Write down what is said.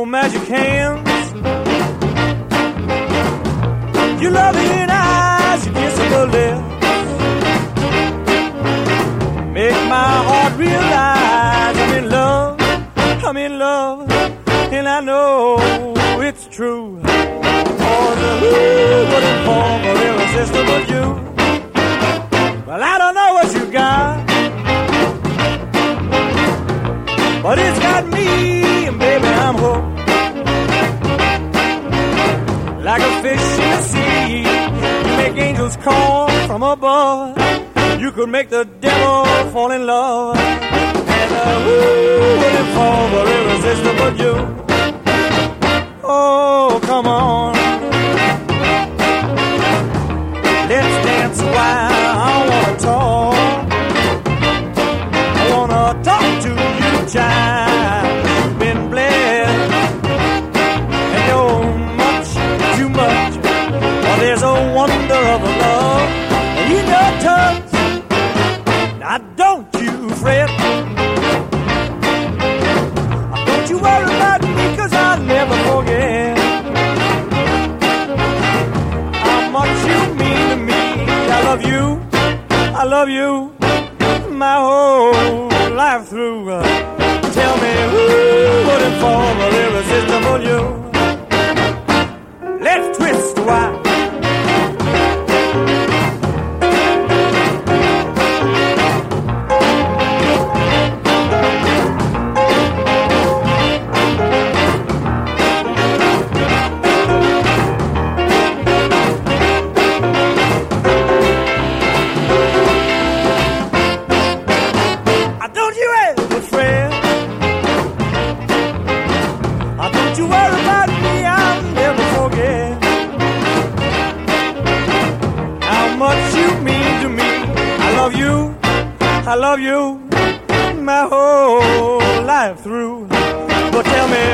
magic hands, your loving eyes, your kissable lips make my heart realize I'm in love, I'm in love, and I know it's true. Oh, who wouldn't fall for irresistible you? Well, I don't know what you got, but it's got me, and baby, I'm hooked. Like a fish in the sea, you make angels call from above. You could make the devil fall in love. And who wouldn't fall for irresistible you? Oh, come on. Let's dance a while. I wanna talk. I wanna talk to you, child. You've been blessed, and you're much, too much. Oh, there's a wonder of a love in your touch. Now don't you fret. Don't you worry about me, 'cause I'll never forget how much you mean to me. I love you, I love you, my whole life through. Tell me who wouldn't fall for irresistible you? Let's twist a while. I love you my whole life through. But tell me